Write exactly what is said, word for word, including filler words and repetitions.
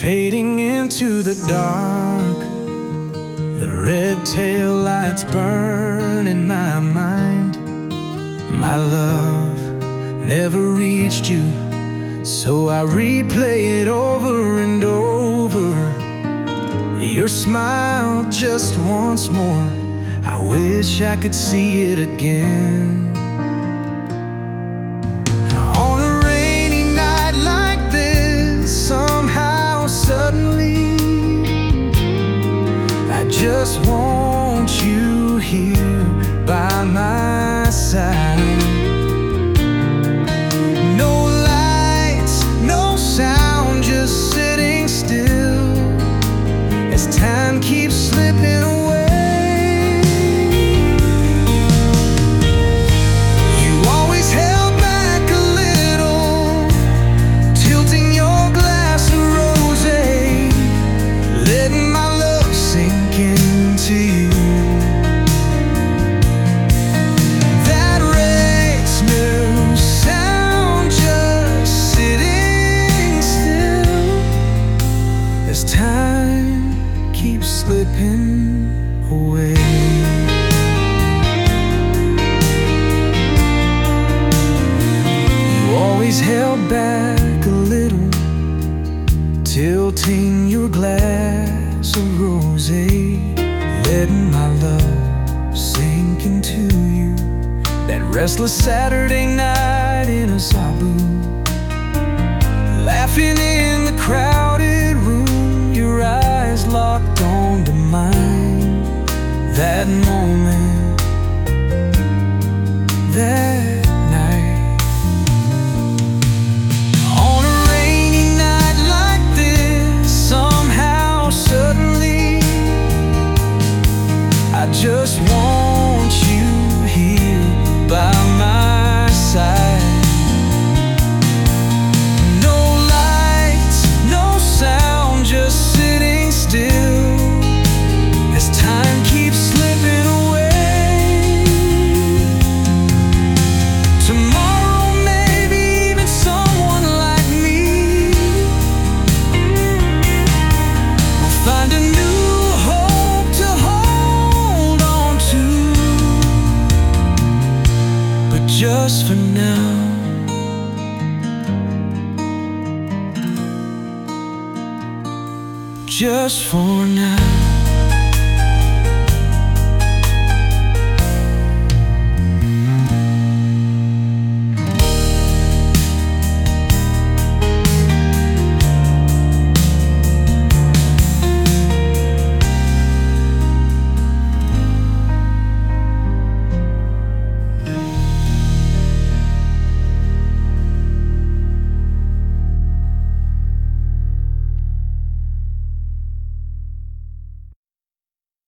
fading into the dark. The red tail lights burn in my mind. My love never reached you, so I replay it over and over. Your smile just once more, I wish I could see it again. On a rainy night like this, somehow suddenly I just want you here by my side. No lights, no sound, just sitting still as time keeps slipping away. You always held back a little, tilting your glass of rosé, letting my love sink into you. That race, no sound, just sitting still as time keeps slipping away. You always held back a little, tilting your glass of rosé, letting my love sink into you. That restless Saturday night in a saloon, laughing in the crowded room, your eyes locked onto mine. That moment, that night. On a rainy night like this, somehow suddenly I just want you here by my side. No lights, no sound, just sitting still as time keeps slipping away. Tomorrow, maybe even someone like me will find a new hope to hold on to. But just for now, just for now.